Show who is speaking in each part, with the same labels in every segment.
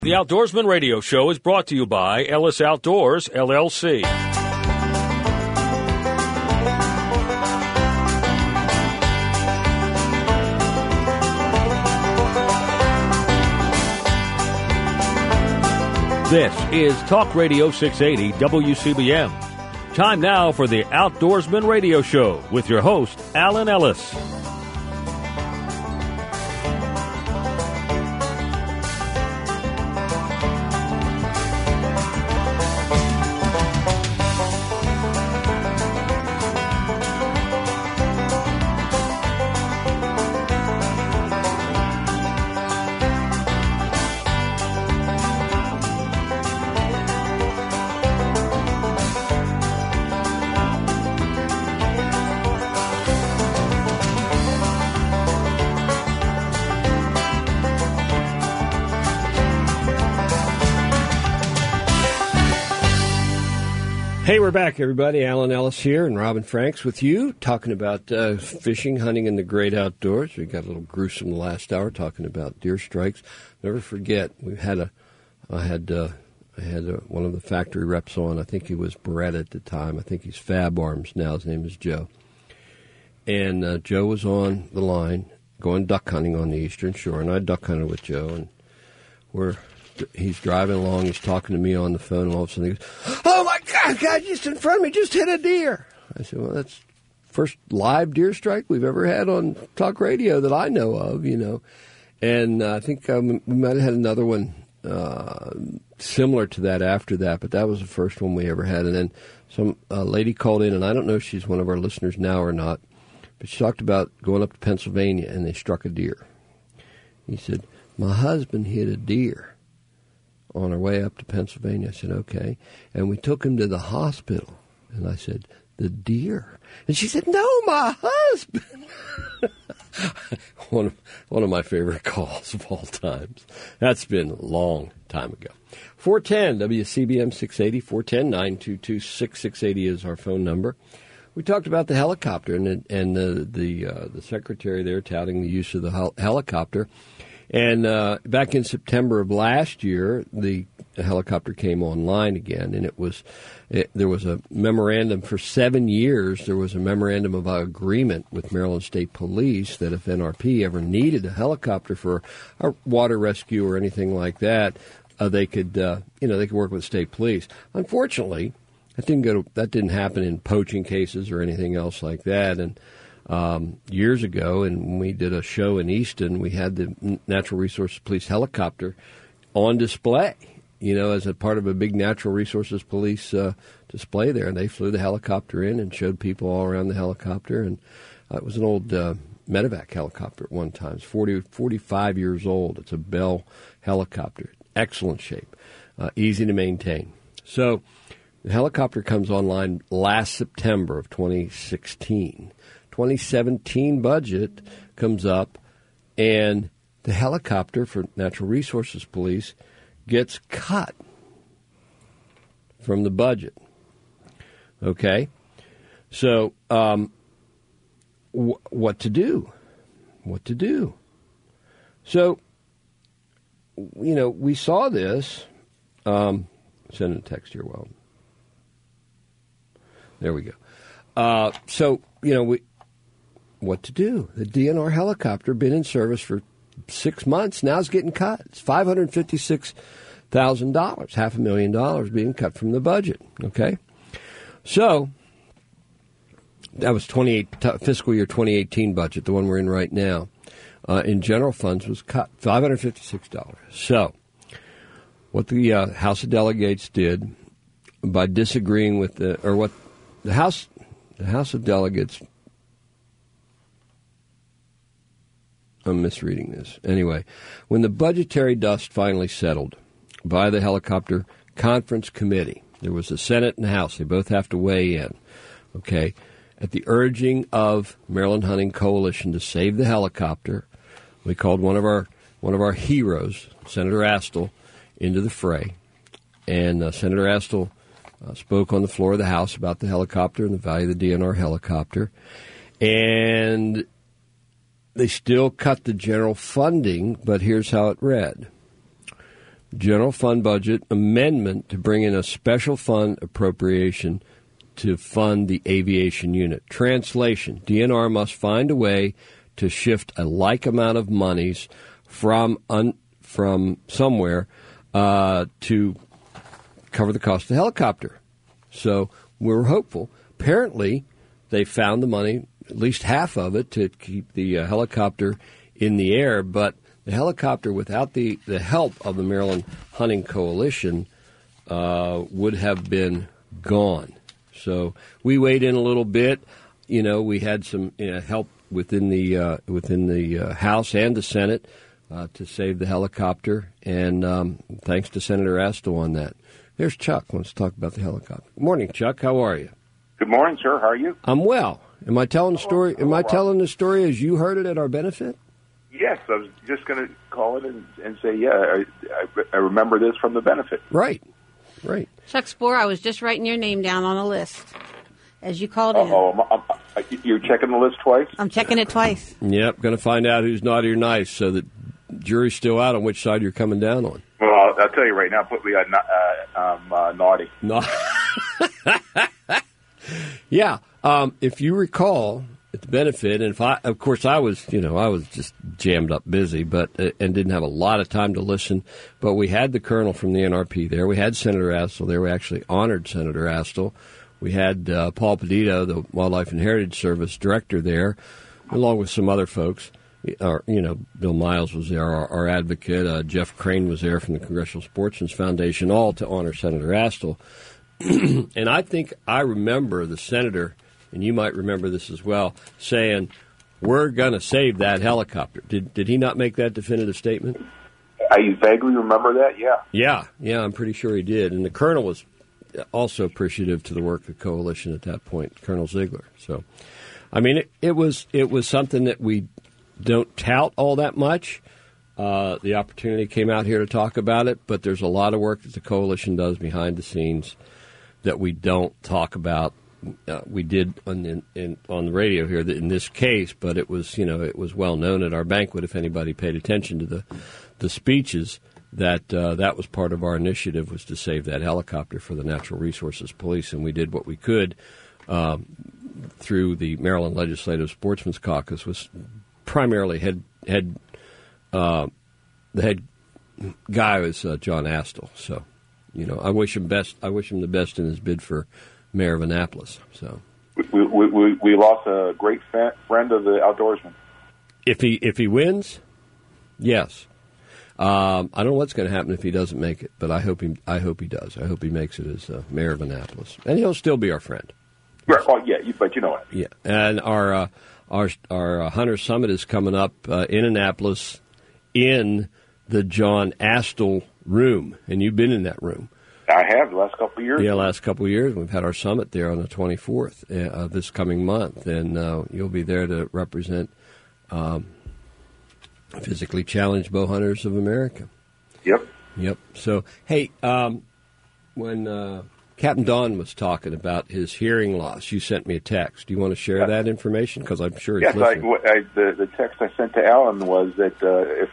Speaker 1: The Outdoorsman Radio Show is brought to you by Ellis Outdoors, LLC. This is Talk Radio 680 WCBM. Time now for the Outdoorsman Radio Show with your host, Alan Ellis.
Speaker 2: Hey, we're back, everybody. Alan Ellis here and Robin Franks with you, talking about fishing, hunting, and the great outdoors. We got a little gruesome the last hour talking about deer strikes. Never forget, I had one of the factory reps on. I think he was Beretta at the time. I think he's Fab Arms now. His name is Joe. And Joe was on the line going duck hunting on the Eastern Shore, and I duck hunted with Joe, and he's driving along, he's talking to me on the phone, and all of a sudden he goes, "Oh my God, just in front of me, just hit a deer." I said, "Well, that's the first live deer strike we've ever had on talk radio that I know of, you know." And I think we might have had another one similar to that after that, but that was the first one we ever had. And then some lady called in, and I don't know if she's one of our listeners now or not, but she talked about going up to Pennsylvania, and they struck a deer. He said, "My husband hit a deer on our way up to Pennsylvania." I said, "Okay." And we took him to the hospital. And I said, "The deer?" And she said, "No, my husband." One of my favorite calls of all times. That's been a long time ago. 410 WCBM 680, 410-922-6680 is our phone number. We talked about the helicopter and the secretary there touting the use of the helicopter. And back in September of last year, the helicopter came online again, and there was a memorandum for 7 years. There was a memorandum of agreement with Maryland State Police that if NRP ever needed a helicopter for a water rescue or anything like that, they could work with state police. Unfortunately, that didn't happen in poaching cases or anything else like that. And years ago, and when we did a show in Easton, we had the Natural Resources Police helicopter on display, as a part of a big Natural Resources Police display there. And they flew the helicopter in and showed people all around the helicopter. And it was an old medevac helicopter at one time. It's 45 years old. It's a Bell helicopter. Excellent shape. Easy to maintain. So the helicopter comes online last September of 2016. 2017 budget comes up, and the helicopter for Natural Resources Police gets cut from the budget. Okay? So, what to do? What to do? So, we saw this. Send a text here, Well, there we go. What to do? The DNR helicopter, been in service for 6 months, now is getting cut. It's $556,000, $500,000 being cut from the budget. Okay? So, that was fiscal year 2018 budget, the one we're in right now. In general funds was cut, $556. So, what the House of Delegates did by disagreeing with the House of Delegates, I'm misreading this. Anyway, when the budgetary dust finally settled by the Helicopter Conference Committee, there was the Senate and the House. They both have to weigh in, okay? At the urging of Maryland Hunting Coalition to save the helicopter, we called one of our heroes, Senator Astle, into the fray. And Senator Astle spoke on the floor of the House about the helicopter and the value of the DNR helicopter. And they still cut the general funding, but here's how it read. general fund budget amendment to bring in a special fund appropriation to fund the aviation unit. Translation, DNR must find a way to shift a like amount of monies from somewhere to cover the cost of the helicopter. So we're hopeful. Apparently, they found the money, at least half of it, to keep the helicopter in the air. But the helicopter, without the help of the Maryland Hunting Coalition, would have been gone. So we weighed in a little bit. You know, we had some help within the House and the Senate to save the helicopter, and thanks to Senator Astle on that. There's Chuck. Let's talk about the helicopter. Good morning, Chuck. How are you?
Speaker 3: Good morning, sir. How are you?
Speaker 2: I'm well. Am I telling the story? Am I telling the story as you heard it at our benefit?
Speaker 3: Yes, I was just going to call it and say, yeah, I remember this from the benefit.
Speaker 2: Right.
Speaker 4: Chuck Spohr, I was just writing your name down on a list as you called in.
Speaker 3: You're checking the list twice?
Speaker 4: I'm checking it twice.
Speaker 2: Yep, going to find out who's naughty or nice, so that jury's still out on which side you're coming down on.
Speaker 3: Well, I'll tell you right now, put me on naughty.
Speaker 2: Yeah, if you recall at the benefit, and of course I was just jammed up busy, but and didn't have a lot of time to listen. But we had the colonel from the NRP there. We had Senator Astle there. We actually honored Senator Astle. We had Paul Pedito, the Wildlife and Heritage Service director, there, along with some other folks. Bill Miles was there, our advocate. Jeff Crane was there from the Congressional Sportsmen's Foundation, all to honor Senator Astle. And I think I remember the senator, and you might remember this as well, saying, we're going to save that helicopter. Did he not make that definitive statement?
Speaker 3: I vaguely remember that, yeah.
Speaker 2: Yeah, I'm pretty sure he did. And the colonel was also appreciative to the work of the coalition at that point, Colonel Ziegler. So, I mean, it was something that we don't tout all that much. The opportunity came out here to talk about it, but there's a lot of work that the coalition does behind the scenes that we don't talk about. We did on the radio here in this case, but it was well known at our banquet, if anybody paid attention to the speeches, that that was part of our initiative, was to save that helicopter for the Natural Resources Police, and we did what we could through the Maryland Legislative Sportsmen's Caucus. Was primarily the head guy was John Astle. So, I wish him best. I wish him the best in his bid for mayor of Annapolis. So
Speaker 3: we lost a great friend of the outdoorsman.
Speaker 2: If he wins, yes. I don't know what's going to happen if he doesn't make it, but I hope he does. I hope he makes it as mayor of Annapolis, and he'll still be our friend.
Speaker 3: Right. Oh, yeah, but you know it.
Speaker 2: Yeah, and our Hunter Summit is coming up in Annapolis in the John Astle room, and you've been in that room.
Speaker 3: I have the last couple of years.
Speaker 2: Yeah, last couple of years. We've had our summit there on the 24th of this coming month, and you'll be there to represent physically challenged bow hunters of America. Yep. So, hey, when Captain Don was talking about his hearing loss, you sent me a text. Do you want to share that information? Because I'm sure he's listening.
Speaker 3: Yes, the text I sent to Alan was that if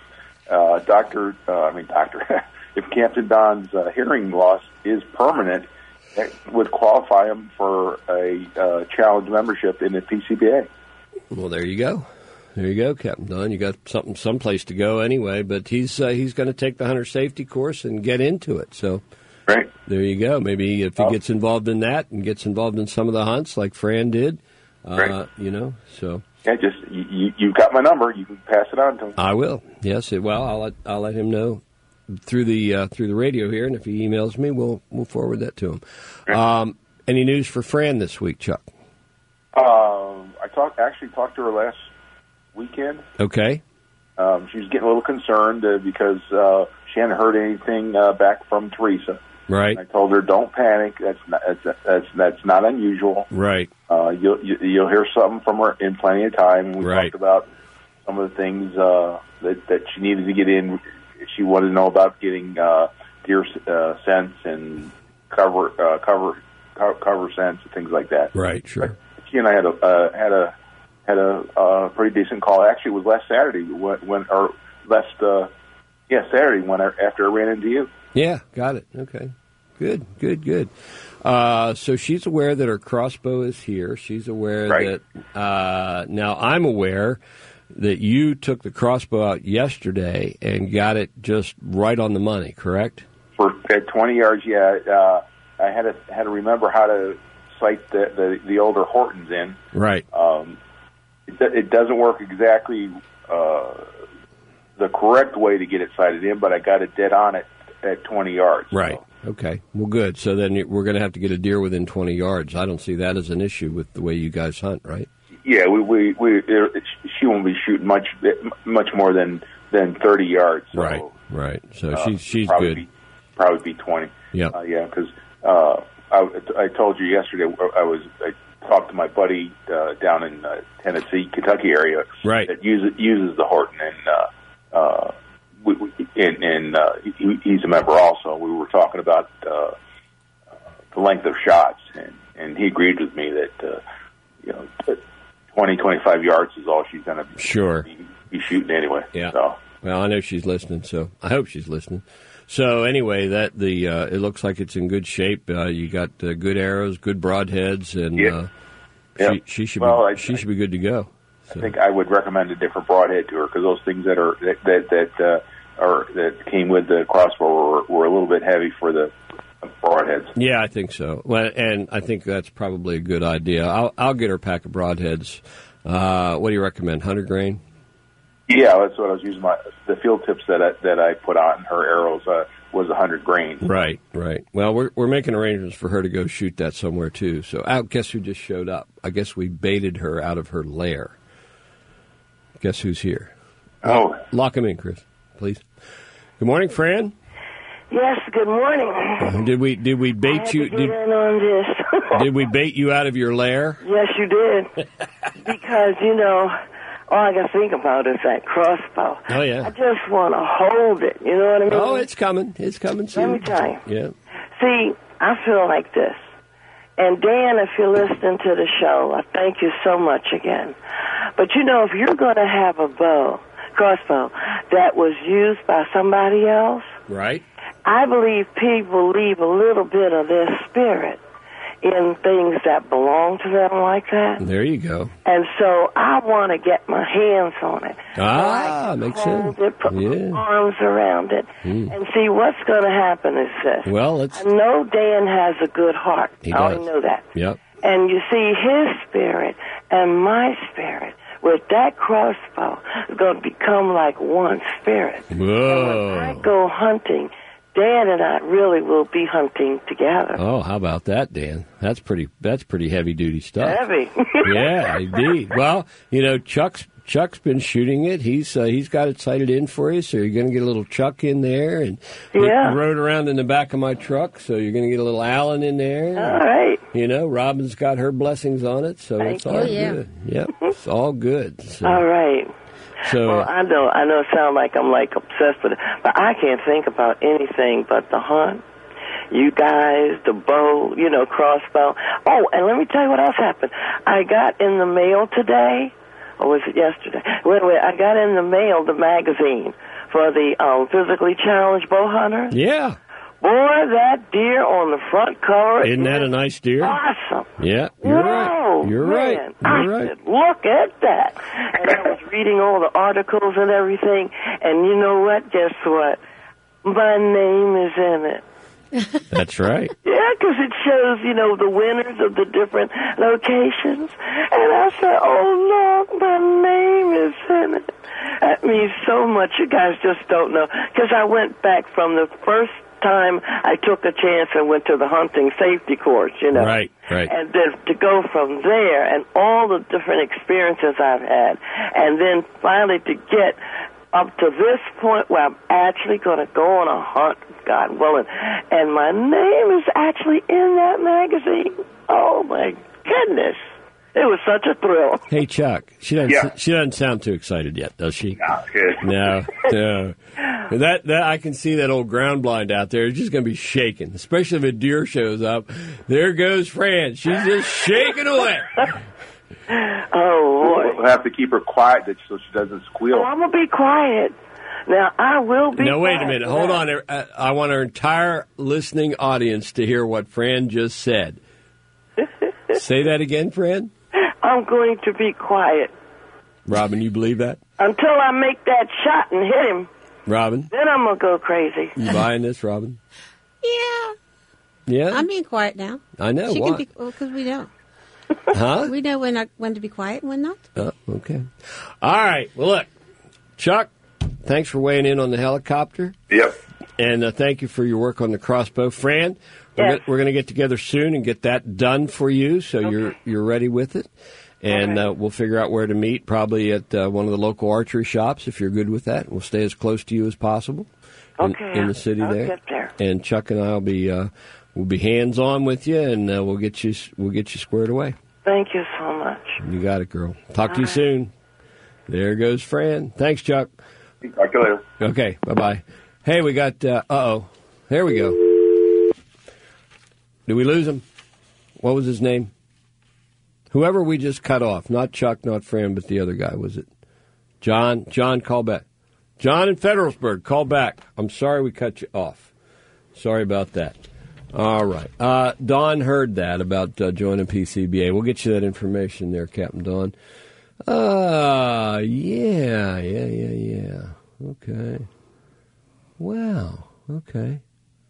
Speaker 3: if Captain Don's hearing loss is permanent, it would qualify him for a challenge membership in the PCBA.
Speaker 2: Well, there you go. There you go, Captain Don. You got someplace to go anyway, but he's going to take the hunter safety course and get into it. So,
Speaker 3: right.
Speaker 2: There you go. Maybe if he gets involved in that and gets involved in some of the hunts like Fran did,
Speaker 3: right.
Speaker 2: So.
Speaker 3: Yeah, just you've got my number. You can pass it on to him.
Speaker 2: I will. Yes. Well, I'll let him know through the radio here, and if he emails me, we'll forward that to him. Right. Any news for Fran this week, Chuck?
Speaker 3: I talked to her last weekend.
Speaker 2: Okay.
Speaker 3: She was getting a little concerned because she hadn't heard anything back from Teresa.
Speaker 2: Right.
Speaker 3: And I told her, don't panic. That's not unusual.
Speaker 2: Right.
Speaker 3: You'll hear something from her in plenty of time. We
Speaker 2: right.
Speaker 3: talked about some of the things that she needed to get in. She wanted to know about getting deer scents and cover scents and things like that.
Speaker 2: Right. Sure.
Speaker 3: But she and I had a pretty decent call. Actually, it was last Saturday when last Saturday after I ran into you.
Speaker 2: Yeah, got it. Okay. Good. So she's aware that her crossbow is here. She's aware that now I'm aware that you took the crossbow out yesterday and got it just right on the money, correct?
Speaker 3: At 20 yards, yeah. I had to remember how to sight the older Hortons in.
Speaker 2: Right.
Speaker 3: It doesn't work exactly the correct way to get it sighted in, but I got it dead on at 20 yards.
Speaker 2: Right.
Speaker 3: So.
Speaker 2: Okay. Well, good. So then we're going to have to get a deer within 20 yards. I don't see that as an issue with the way you guys hunt, right?
Speaker 3: Yeah, she won't be shooting much more than 30 yards. So,
Speaker 2: right. So she's
Speaker 3: probably
Speaker 2: good.
Speaker 3: Probably be 20.
Speaker 2: Yeah.
Speaker 3: Because I told you yesterday I talked to my buddy down in Tennessee, Kentucky area,
Speaker 2: right,
Speaker 3: that uses the Horton, and he's a member also. We were talking about the length of shots, and he agreed with me that 20, 25 yards is all she's going to be shooting anyway.
Speaker 2: Yeah.
Speaker 3: So.
Speaker 2: Well, I know she's listening, so I hope she's listening. So anyway, it looks like it's in good shape. You got good arrows, good broadheads, and she should be good to go. So.
Speaker 3: I think I would recommend a different broadhead to her because those things that came with the crossbow were a little bit heavy for the broadheads.
Speaker 2: Yeah, I think so. Well, and I think that's probably a good idea. I'll get her a pack of broadheads. What do you recommend? 100 grain?
Speaker 3: Yeah, that's what I was using. The field tips that I put on her arrows was 100 grain.
Speaker 2: Right. Well, we're making arrangements for her to go shoot that somewhere too. So, guess who just showed up? I guess we baited her out of her lair. Guess who's here?
Speaker 5: Oh,
Speaker 2: lock him in, Chris, please. Good morning, Fran.
Speaker 5: Yes, good morning.
Speaker 2: Did we bait you?
Speaker 5: Get in on this.
Speaker 2: Did we bait you out of your lair?
Speaker 5: Yes, you did. Because all I can think about is that crossbow.
Speaker 2: Oh, yeah.
Speaker 5: I just want to hold it. You know what I mean?
Speaker 2: Oh, it's coming. It's coming soon.
Speaker 5: Let me tell you.
Speaker 2: Yeah.
Speaker 5: See, I feel like this. And, Dan, if you're listening to the show, I thank you so much again. But, if you're going to have a crossbow that was used by somebody else,
Speaker 2: right?
Speaker 5: I believe people leave a little bit of their spirit in things that belong to them like that.
Speaker 2: There you go.
Speaker 5: And so I want to get my hands on it.
Speaker 2: Makes sense.
Speaker 5: Put my arms around it. And see, what's going to happen is this.
Speaker 2: Well,
Speaker 5: I know Dan has a good heart.
Speaker 2: He
Speaker 5: I already
Speaker 2: does.
Speaker 5: know that.
Speaker 2: Yep.
Speaker 5: And you see, his spirit and my spirit with that crossbow is going to become like one spirit.
Speaker 2: Whoa.
Speaker 5: And when I go hunting, Dan and I really will be hunting together.
Speaker 2: Oh, how about that, Dan? That's pretty heavy duty stuff.
Speaker 5: Heavy.
Speaker 2: Yeah, indeed. Well, Chuck's been shooting it. He's got it sighted in for you, so you're going to get a little Chuck in there, and rode around in the back of my truck, so you're going to get a little Allen in there.
Speaker 5: All right.
Speaker 2: Robin's got her blessings on it, so it's all good. Yep, it's all good. So.
Speaker 5: All right.
Speaker 2: So,
Speaker 5: well, I know it sounds like I'm obsessed with it, but I can't think about anything but the hunt. You guys, the bow, crossbow. Oh, and let me tell you what else happened. I got in the mail today, or was it yesterday? Wait, I got in the mail the magazine for the Physically Challenged Bow Hunter.
Speaker 2: Yeah.
Speaker 5: Boy, that deer on the front cover.
Speaker 2: Isn't that a nice deer?
Speaker 5: Awesome.
Speaker 2: Yeah, you're right. You're right.
Speaker 5: Said, look at that. And I was reading all the articles and everything, and you know what? Guess what? My name is in it.
Speaker 2: That's right.
Speaker 5: Yeah, because it shows, the winners of the different locations. And I said, oh, look, my name is in it. That means so much. You guys just don't know. Because I went back from the first time I took a chance and went to the hunting safety course,
Speaker 2: Right.
Speaker 5: And then to go from there and all the different experiences I've had, and then finally to get up to this point where I'm actually going to go on a hunt, God willing, and my name is actually in that magazine. Oh, my goodness. It was such a thrill.
Speaker 2: Hey, Chuck, she doesn't sound too excited yet, does she? No. That I can see that old ground blind out there. It's just going to be shaking, especially if a deer shows up. There goes Fran. She's just shaking away.
Speaker 5: Oh, boy.
Speaker 3: We'll have to keep her quiet so she doesn't squeal.
Speaker 5: Oh, I'm going to be quiet. Now, I will be.
Speaker 2: No, wait a
Speaker 5: quiet
Speaker 2: minute.
Speaker 5: for
Speaker 2: Hold
Speaker 5: that.
Speaker 2: on. I want our entire listening audience to hear what Fran just said. Say that again, Fran.
Speaker 5: I'm going to be quiet
Speaker 2: Robin, you believe that?
Speaker 5: until I make that shot and hit him.
Speaker 2: Robin,
Speaker 5: Then I'm going to go crazy.
Speaker 2: you buying this, Robin?
Speaker 4: Yeah.
Speaker 2: Yeah?
Speaker 4: I'm being quiet now.
Speaker 2: I know.
Speaker 4: She
Speaker 2: Why?
Speaker 4: can be, well, because we know.
Speaker 2: Huh?
Speaker 4: We know when to be quiet and when not.
Speaker 2: Oh, okay. All right. Well, look, Chuck, thanks for weighing in on the helicopter.
Speaker 3: Yep.
Speaker 2: And thank you for your work on the crossbow. Fran,
Speaker 5: Yes.
Speaker 2: we're going to get together soon and get that done for you so you're ready with it. And we'll figure out where to meet, probably at one of the local archery shops if you're good with that. We'll stay as close to you as possible in the city
Speaker 5: I'll
Speaker 2: there.
Speaker 5: get there.
Speaker 2: And Chuck and I will be hands on with you, and we'll get you squared away.
Speaker 5: Thank you so much.
Speaker 2: You got it, girl. Talk to you soon. There goes Fran. Thanks, Chuck.
Speaker 3: Talk to you later.
Speaker 2: Okay, bye-bye. Hey, we got, there we go. Did we lose him? What was his name? Whoever we just cut off. Not Chuck, not Fran, but the other guy. Was it John? John, call back. John in Federalsburg, call back. I'm sorry we cut you off. Sorry about that. All right. Don heard that about joining PCBA. We'll get you that information there, Captain Don. Yeah. Okay. Wow. Okay.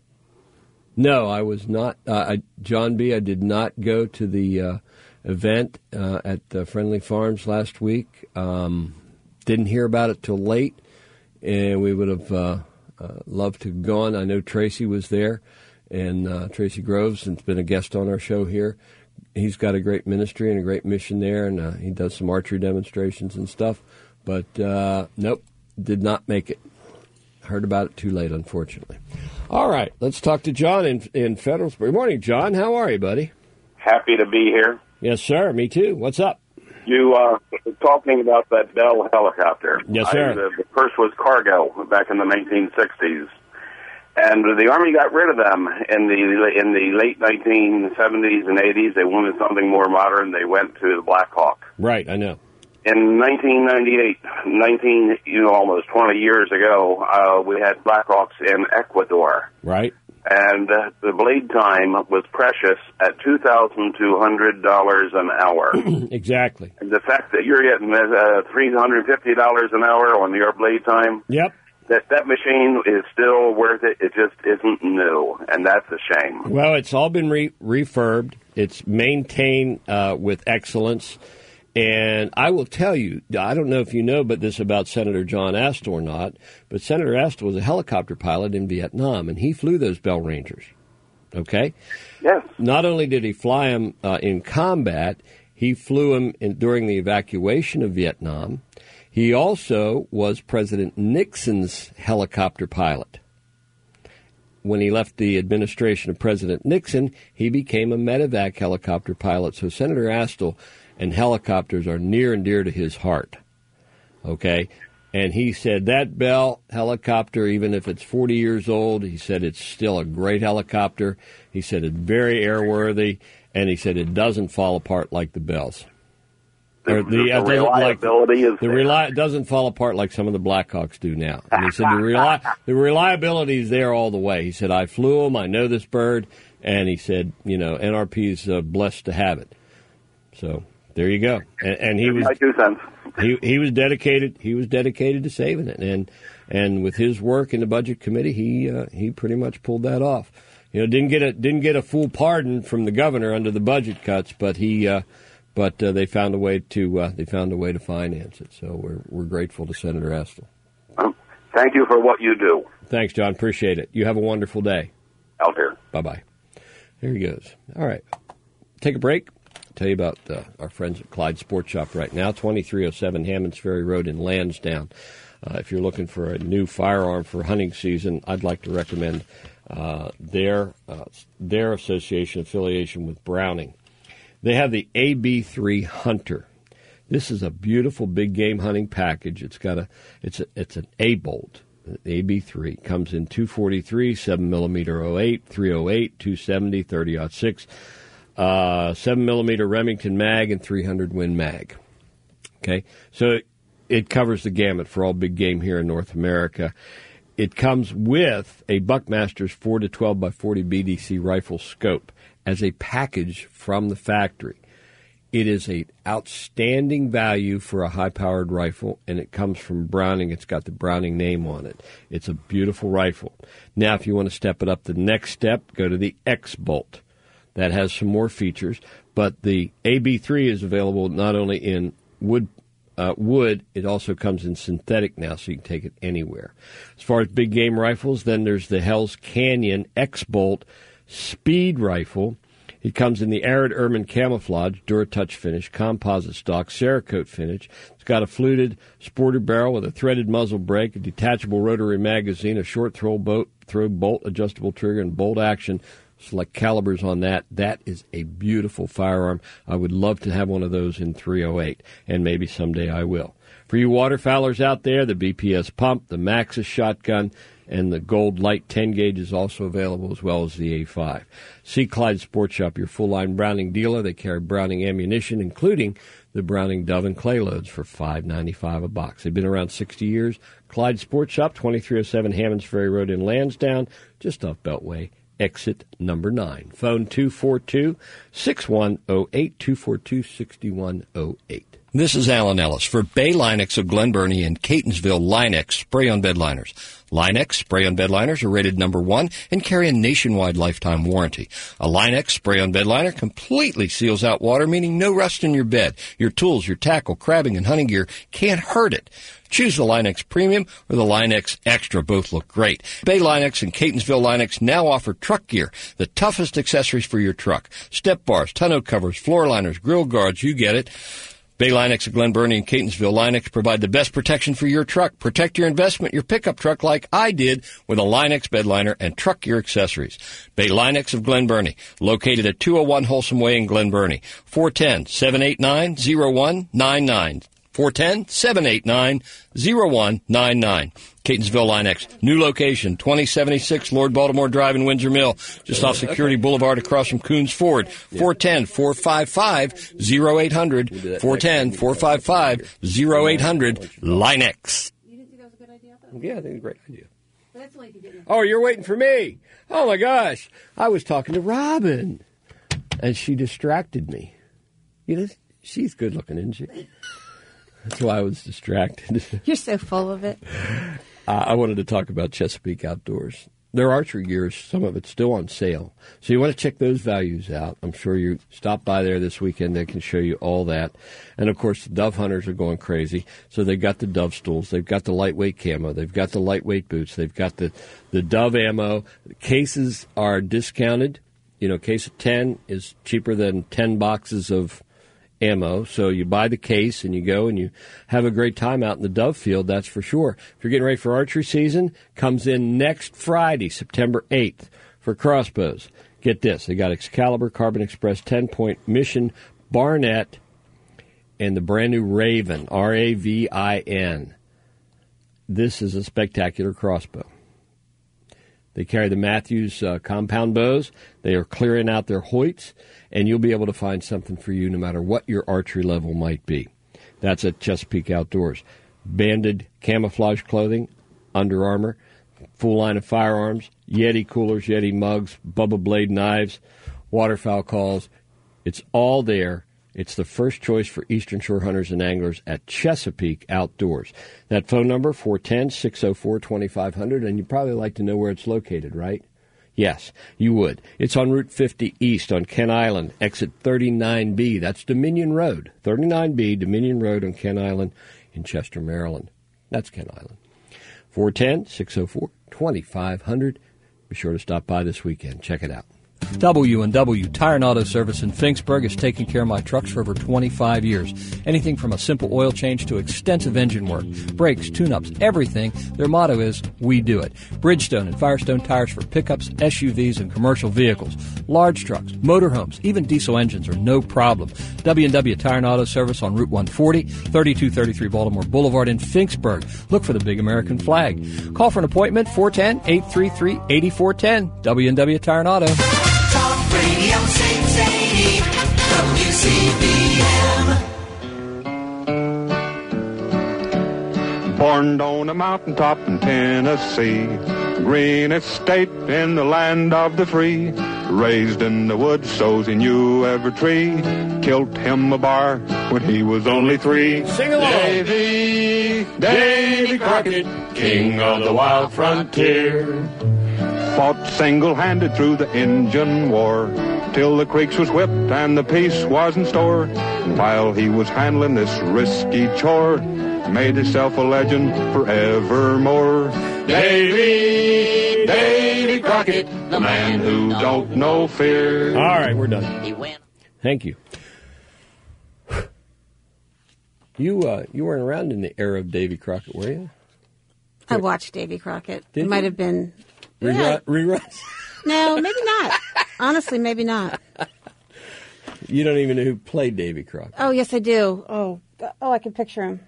Speaker 2: No, I was not. John B., I did not go to the event at Friendly Farms last week. Didn't hear about it till late, and we would have loved to have gone. I know Tracy was there, and Tracy Groves has been a guest on our show here. He's got a great ministry and a great mission there, and he does some archery demonstrations and stuff. But, nope, did not make it. Heard about it too late, unfortunately. All right, let's talk to John in Federalsburg. Good morning, John. How are you, buddy?
Speaker 6: Happy to be here.
Speaker 2: Yes, sir. Me too. What's up?
Speaker 6: You were talking about that Bell helicopter.
Speaker 2: Yes, sir.
Speaker 6: The first was Cargill back in the 1960s. And the Army got rid of them in the late 1970s and 80s. They wanted something more modern. They went to the Black Hawk.
Speaker 2: Right, I know.
Speaker 6: In 1998, almost 20 years ago, we had Black Hawks in Ecuador.
Speaker 2: Right.
Speaker 6: And the blade time was precious at $2,200 an hour.
Speaker 2: Exactly.
Speaker 6: And the fact that you're getting $350 an hour on your blade time,
Speaker 2: Yep.
Speaker 6: that machine is still worth it. It just isn't new, and that's a shame.
Speaker 2: Well, it's all been refurbed. It's maintained with excellence. And I will tell you, I don't know if you know but this about Senator John Astle or not, but Senator Astle was a helicopter pilot in Vietnam, and he flew those Bell Rangers. Okay?
Speaker 6: Yes.
Speaker 2: Not only did he fly them in combat, he flew them during the evacuation of Vietnam. He also was President Nixon's helicopter pilot. When he left the administration of President Nixon, he became a medevac helicopter pilot. So Senator Astle and helicopters are near and dear to his heart. Okay? And he said that Bell helicopter, even if it's 40 years old, he said it's still a great helicopter. He said it's very airworthy, and he said it doesn't fall apart like the Bells.
Speaker 6: The reliability is there.
Speaker 2: It doesn't fall apart like some of the Blackhawks do now. And he said the reliability is there all the way. He said, I flew them, I know this bird, and he said, NRP's blessed to have it. So there you go. And he was
Speaker 6: my 2 cents.
Speaker 2: he was dedicated. He was dedicated to saving it, and with his work in the budget committee, he pretty much pulled that off. Didn't get a full pardon from the governor under the budget cuts, but they found a way to finance it. So we're grateful to Senator Astle.
Speaker 6: Thank you for what you do.
Speaker 2: Thanks, John. Appreciate it. You have a wonderful day.
Speaker 6: Out here.
Speaker 2: Bye-bye. There he goes. All right. Take a break. Tell you about our friends at Clyde Sports Shop right now, 2307 Hammonds Ferry Road in Lansdowne. If you're looking for a new firearm for hunting season, I'd like to recommend their association affiliation with Browning. They have the AB3 Hunter. This is a beautiful big game hunting package. It's an A-bolt. The AB3 comes in 243, 7mm 08, 308, 270, 30-06. 7mm Remington mag and 300 Win mag. Okay, so it covers the gamut for all big game here in North America. It comes with a Buckmaster's 4-12 by 40 BDC rifle scope as a package from the factory. It is an outstanding value for a high-powered rifle, and it comes from Browning. It's got the Browning name on it. It's a beautiful rifle. Now, if you want to step it up the next step, go to the X-Bolt. That has some more features, but the AB3 is available not only in wood, it also comes in synthetic now, so you can take it anywhere. As far as big game rifles, then there's the Hell's Canyon X-Bolt Speed Rifle. It comes in the Arid Ermine Camouflage, Duratouch finish, composite stock, Cerakote finish. It's got a fluted sporter barrel with a threaded muzzle brake, a detachable rotary magazine, a short throw bolt, adjustable trigger, and bolt action. Select calibers on that. That is a beautiful firearm. I would love to have one of those in .308, and maybe someday I will. For you waterfowlers out there, the BPS pump, the Maxus shotgun, and the Gold Light 10 gauge is also available, as well as the A5. See Clyde Sports Shop, your full-line Browning dealer. They carry Browning ammunition, including the Browning Dove and Clay loads for $5.95 a box. They've been around 60 years. Clyde Sports Shop, 2307 Hammonds Ferry Road in Lansdowne, just off Beltway, exit number 9. Phone 242-6108, 242-6108.
Speaker 7: This is Alan Ellis for Bay Linex of Glen Burnie and Catonsville Linex spray-on bed liners. Linex spray-on bed liners are rated number 1 and carry a nationwide lifetime warranty. A Linex spray-on bed liner completely seals out water, meaning no rust in your bed. Your tools, your tackle, crabbing, and hunting gear can't hurt it. Choose the Linex Premium or the Linex Extra. Both look great. Bay Linex and Catonsville Linex now offer truck gear, the toughest accessories for your truck. Step bars, tonneau covers, floor liners, grill guards, you get it. Bay Linex of Glen Burnie and Catonsville Linex provide the best protection for your truck. Protect your investment, your pickup truck like I did with a Linex bed liner and truck gear accessories. Bay Linex of Glen Burnie, located at 201 Wholesome Way in Glen Burnie. 410-789-0199. 410-789-0199. Catonsville Linex. New location, 2076 Lord Baltimore Drive in Windsor Mill, just off Security Boulevard across from Coons Ford. 410-455-0800. 410-455-0800. Linex.
Speaker 4: You didn't think that was a good idea?
Speaker 2: Yeah, I think it's a great idea.
Speaker 4: But that's only to get
Speaker 2: Oh, you're waiting for me. Oh, my gosh. I was talking to Robin, and she distracted me. You know, she's good looking, isn't she? That's why I was distracted.
Speaker 4: You're so full of it.
Speaker 2: I wanted to talk about Chesapeake Outdoors. Their archery gear, some of it's still on sale. So you want to check those values out. I'm sure you stop by there this weekend. They can show you all that. And, of course, the dove hunters are going crazy. So they've got the dove stools. They've got the lightweight camo. They've got the lightweight boots. They've got the dove ammo. The cases are discounted. You know, a case of 10 is cheaper than 10 boxes of ammo. So you buy the case and you go and you have a great time out in the dove field, that's for sure. If you're getting ready for archery season, comes in next Friday, September 8th, for crossbows. Get this. They got Excalibur, Carbon Express, 10-point Mission, Barnett, and the brand new Raven, R-A-V-I-N. This is a spectacular crossbow. They carry the Matthews compound bows. They are clearing out their Hoyts, and you'll be able to find something for you no matter what your archery level might be. That's at Chesapeake Outdoors. Banded camouflage clothing, Under Armour, full line of firearms, Yeti coolers, Yeti mugs, Bubba Blade knives, waterfowl calls. It's all there. It's the first choice for Eastern Shore hunters and anglers at Chesapeake Outdoors. That phone number, 410-604-2500, and you'd probably like to know where it's located, right? Yes, you would. It's on Route 50 East on Kent Island, exit 39B. That's Dominion Road, 39B, Dominion Road on Kent Island in Chester, Maryland. That's Kent Island. 410-604-2500. Be sure to stop by this weekend. Check it out.
Speaker 7: W&W Tire and Auto Service in Finksburg has taken care of my trucks for over 25 years. Anything from a simple oil change to extensive engine work, brakes, tune-ups, everything. Their motto is, we do it. Bridgestone and Firestone tires for pickups, SUVs, and commercial vehicles. Large trucks, motorhomes, even diesel engines are no problem. W&W Tire and Auto Service on Route 140, 3233 Baltimore Boulevard in Finksburg. Look for the big American flag. Call for an appointment, 410-833-8410. W&W Tire and Auto.
Speaker 8: Talk Radio 680 WCBM.
Speaker 9: Born on a mountaintop in Tennessee, greenest state in the land of the free. Raised in the woods so he knew every tree. Killed him a bar when he was only 3.
Speaker 2: Sing along.
Speaker 9: Davy Crockett, king of the wild frontier. Fought single-handed through the Injun War, till the creeks was whipped and the peace was in store. And while he was handling this risky chore, made himself a legend forevermore. Davy Crockett, the man who don't know fear.
Speaker 2: All right, we're done.
Speaker 8: He went.
Speaker 2: Thank you. You weren't around in the era of Davy Crockett, were you?
Speaker 4: I watched Davy Crockett.
Speaker 2: Did
Speaker 4: It might
Speaker 2: you?
Speaker 4: have been.
Speaker 2: Reruns?
Speaker 4: No, maybe not. Honestly, maybe not.
Speaker 2: You don't even know who played Davy Crockett.
Speaker 4: Oh, yes, I do. Oh, I can picture him.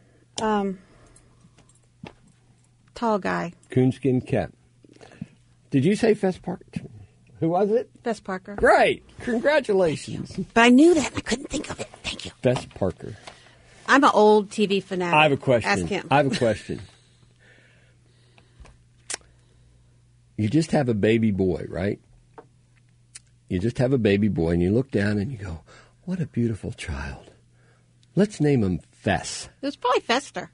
Speaker 4: Tall guy.
Speaker 2: Coonskin Cap. Did you say Fess Parker? Who was it?
Speaker 4: Fess Parker.
Speaker 2: Great. Congratulations.
Speaker 4: But I knew that and I couldn't think of it. Thank you.
Speaker 2: Fess Parker.
Speaker 4: I'm an old TV fanatic.
Speaker 2: I have a question.
Speaker 4: Ask him.
Speaker 2: I have a question. You just have a baby boy, right? You just have a baby boy, and you look down and you go, what a beautiful child. Let's name him Fess.
Speaker 4: It was probably Fester.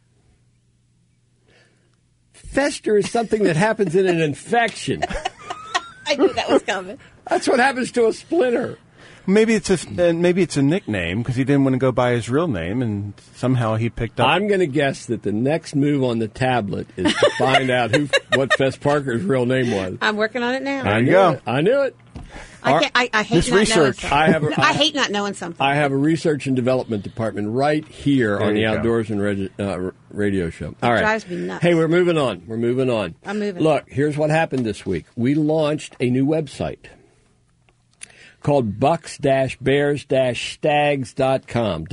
Speaker 2: Fester is something that happens in an infection.
Speaker 4: I knew that was coming.
Speaker 2: That's what happens to a splinter.
Speaker 10: Maybe it's a nickname because he didn't want to go by his real name, and somehow he picked up.
Speaker 2: I'm going to guess that the next move on the tablet is to find out what Fess Parker's real name was.
Speaker 4: I'm working on it now.
Speaker 10: There you go.
Speaker 2: I knew it.
Speaker 4: I hate
Speaker 10: This
Speaker 4: not
Speaker 10: research.
Speaker 4: knowing something.
Speaker 2: I
Speaker 4: hate not knowing something.
Speaker 2: I have a research and development department right here
Speaker 10: There
Speaker 2: on the
Speaker 10: you go.
Speaker 2: Outdoors and Radio Show. All right.
Speaker 4: drives me nuts.
Speaker 2: Hey, we're moving on.
Speaker 4: I'm moving.
Speaker 2: Look, here's what happened this week. We launched a new website called bucks-bears-stags.com.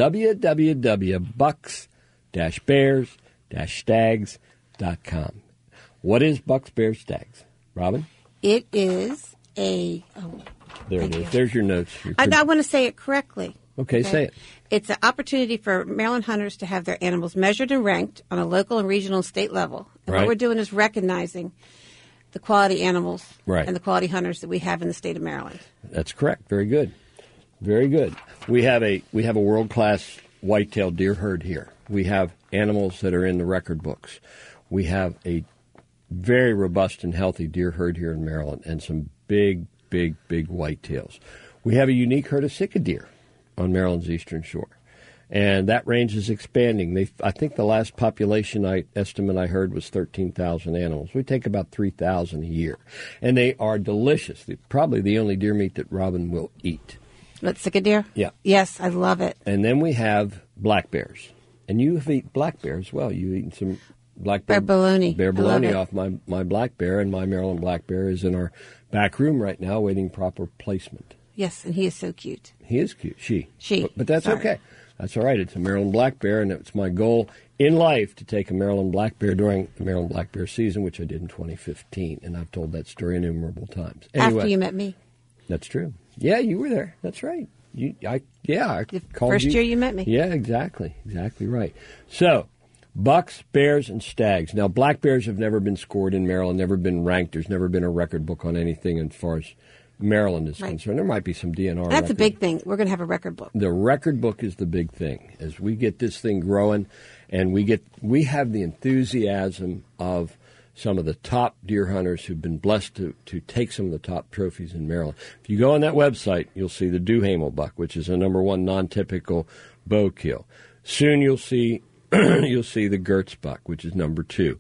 Speaker 2: www.bucks-bears-stags.com. What is Bucks, Bears, Stags? Robin?
Speaker 4: It is a. Oh,
Speaker 2: There it
Speaker 4: thank
Speaker 2: is.
Speaker 4: you.
Speaker 2: There's your notes.
Speaker 4: I want to say it correctly.
Speaker 2: Okay, say it.
Speaker 4: It's an opportunity for Maryland hunters to have their animals measured and ranked on a local and regional and state level. And
Speaker 2: Right.
Speaker 4: what we're doing is recognizing the quality animals
Speaker 2: Right.
Speaker 4: and the quality hunters that we have in the state of Maryland.
Speaker 2: That's correct. Very good. Very good. We have a world-class white-tailed deer herd here. We have animals that are in the record books. We have a very robust and healthy deer herd here in Maryland and some big whitetails. We have a unique herd of Sika deer on Maryland's eastern shore. And that range is expanding. I think the last population estimate I heard was 13,000 animals. We take about 3,000 a year. And they are delicious. They're probably the only deer meat that Robin will eat.
Speaker 4: What, Sika deer?
Speaker 2: Yeah.
Speaker 4: Yes, I love it.
Speaker 2: And then we have black bears. And you have eaten black bear as well. You've eaten some black bear.
Speaker 4: Bear bologna.
Speaker 2: Bear
Speaker 4: I love
Speaker 2: bologna
Speaker 4: it.
Speaker 2: off my black bear. And my Maryland black bear is in our back room right now waiting proper placement.
Speaker 4: Yes, and he is so cute.
Speaker 2: He is cute. She.
Speaker 4: She.
Speaker 2: But that's
Speaker 4: Sorry.
Speaker 2: okay. That's all right. It's a Maryland black bear, and it's my goal in life to take a Maryland black bear during the Maryland black bear season, which I did in 2015, and I've told that story innumerable times. Anyway,
Speaker 4: After you met me.
Speaker 2: that's true. Yeah, you were there. That's right. I called
Speaker 4: First year you met me.
Speaker 2: Yeah, exactly right. So, bucks, bears, and stags. Now, black bears have never been scored in Maryland, never been ranked. There's never been a record book on anything as far as Maryland is
Speaker 4: Right.
Speaker 2: concerned. There might be some DNR.
Speaker 4: That's a
Speaker 2: record.
Speaker 4: big thing. We're going to have a record book.
Speaker 2: The record book is the big thing. As we get this thing growing, and we have the enthusiasm of some of the top deer hunters who've been blessed to take some of the top trophies in Maryland. If you go on that website, you'll see the Duhamel buck, which is a #1 non-typical bow kill. Soon you'll see the Gertz buck, which is #2.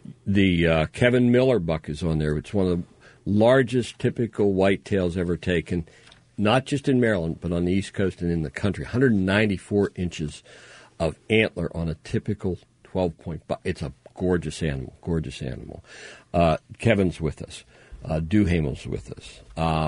Speaker 2: The Kevin Miller buck is on there. It's one of the largest typical whitetails ever taken, not just in Maryland, but on the East Coast and in the country. 194 inches of antler on a typical 12-point buck. It's a gorgeous animal. Kevin's with us. Duhamel's with us.